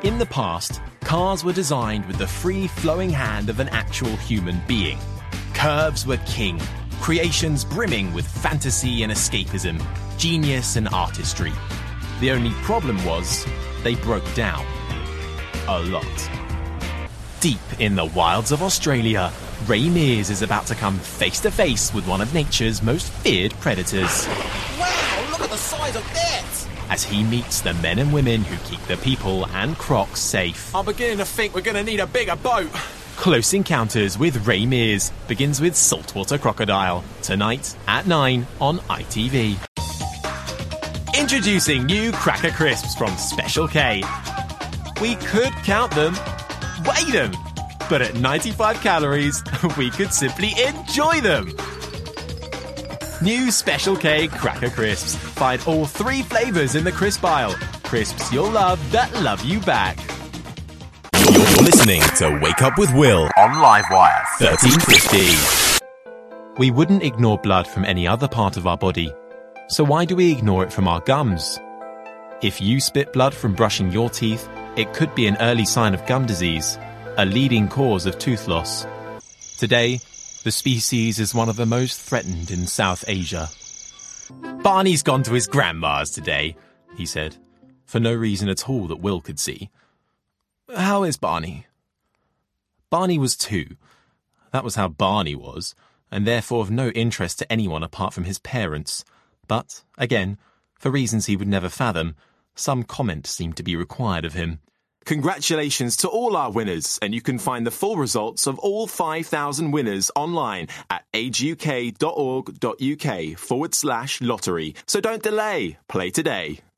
In the past, cars were designed with the free-flowing hand of an actual human being. Curves were king, creations brimming with fantasy and escapism, genius and artistry. The only problem was, they broke down. A lot. Deep in the wilds of Australia, Ray Mears is about to come face-to-face with one of nature's most feared predators. Wow, look at the size of that! As he meets the men and women who keep the people and crocs safe. I'm beginning to think we're going to need a bigger boat. Close Encounters with Ray Mears begins with Saltwater Crocodile, tonight at 9 on ITV. Introducing new Cracker Crisps from Special K. We could count them, weigh them, but at 95 calories, we could simply enjoy them. New Special K Cracker Crisps. Find all 3 flavours in the crisp aisle. Crisps you'll love that love you back. You're listening to Wake Up with Will on Livewire 1350. We wouldn't ignore blood from any other part of our body, so why do we ignore it from our gums? If you spit blood from brushing your teeth, it could be an early sign of gum disease, a leading cause of tooth loss. Today, the species is one of the most threatened in South Asia. Barney's gone to his grandma's today, he said, for no reason at all that Will could see. How is Barney? Barney was 2. That was how Barney was, and therefore of no interest to anyone apart from his parents. But, again, for reasons he would never fathom, some comment seemed to be required of him. Congratulations to all our winners, and you can find the full results of all 5,000 winners online at ageuk.org.uk/lottery. So don't delay. Play today.